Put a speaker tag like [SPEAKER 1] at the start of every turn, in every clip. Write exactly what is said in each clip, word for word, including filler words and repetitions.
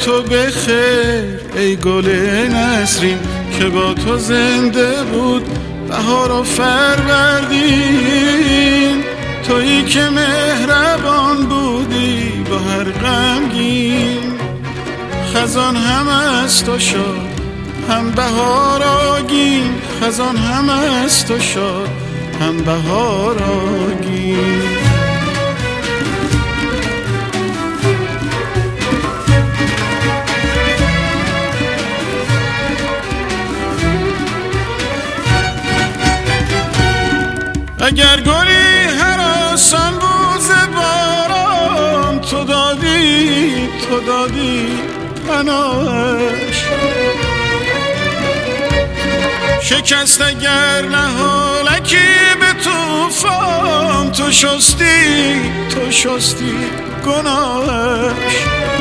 [SPEAKER 1] تو بخیر ای گل نسرین که با تو زنده بود بهار و فروردین. تویی که مهربان بودی با هر غمگین، خزان هم از تو شاد هم بهار آگین، خزان هم از تو شاد هم بهار آگین. اگر گلی هراسان بود ز باران، تو دادی تو دادی پناهش. شکست اگر نهالکی به طوفان، تو شستی تو شستی گناهش.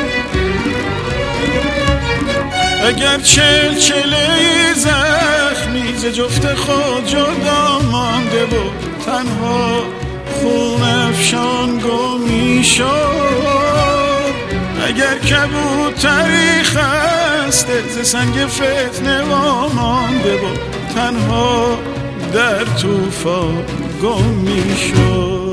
[SPEAKER 1] اگر چلچله زخمی ز جفت خود جدا مانده بود، تنها خون افشان گم میشد. اگر کبوتری خسته ز سنگ فتنه وامانده بود، تنها در طوفان گم میشد.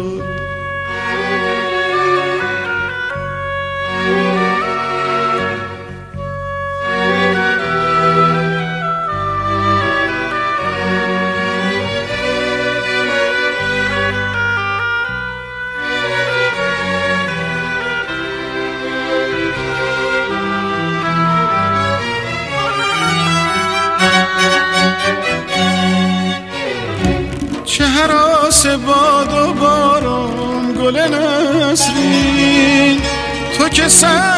[SPEAKER 1] چه هراس باد و باران گل نسرین، تو که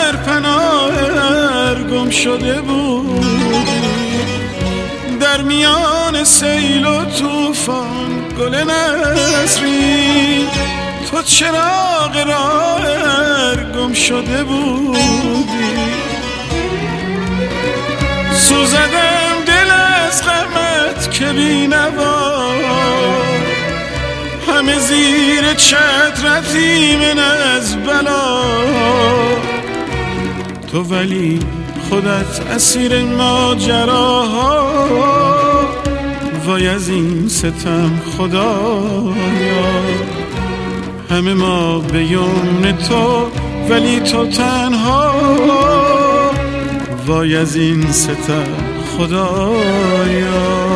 [SPEAKER 1] سرپناه گم شده بودی در میان سیل و طوفان. گل نسرین تو چراغ راه گم شده بودی. سوزدم دل از غمت که بی نوا، همه زیر چترت ایمن از بلا. تو ولی خودت اسیر ماجراها، وای از این ستم خدایا. همه ما به یمن تو ولی تو تنها، وای از این ستم خدایا.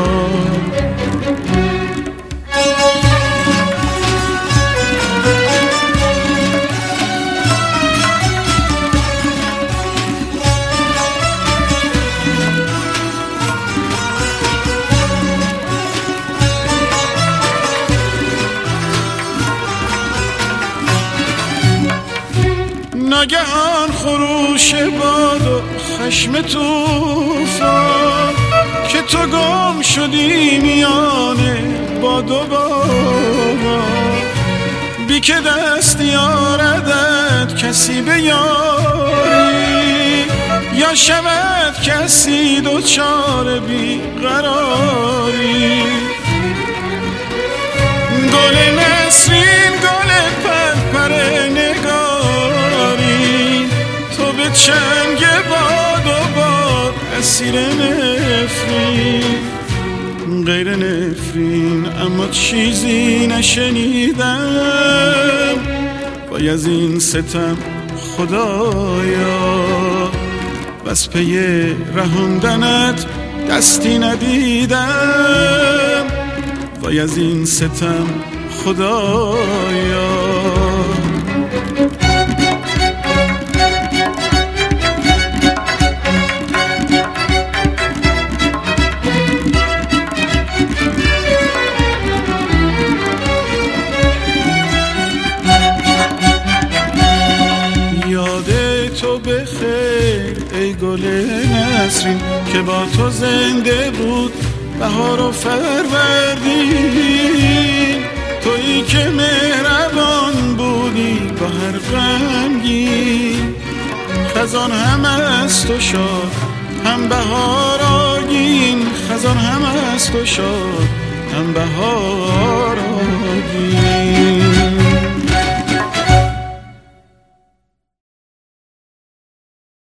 [SPEAKER 1] ناگهان خروش باد و خشم طوفان، که تو گم شدی میان باد و باران. بی که دست یاردت کسی به یاری، یا شود کسی دوچار بی قراری. گل نسرین گل پرپر نگاری، تو به چنگ باد و باد اسیر نفرین. غیر نفرین اما چیزی نشنیدم، وای از این ستم خدایا. بس پی رهاندنت دستی ندیدم، وای از این ستم خدایا. تو بخیر ای گل نسرین که با تو زنده بود بهار و فروردین. تویی که مهربان بودی با هر غمگین، خزان هم از تو شاد هم بهار آگین، خزان هم از تو شاد هم بهار آگین.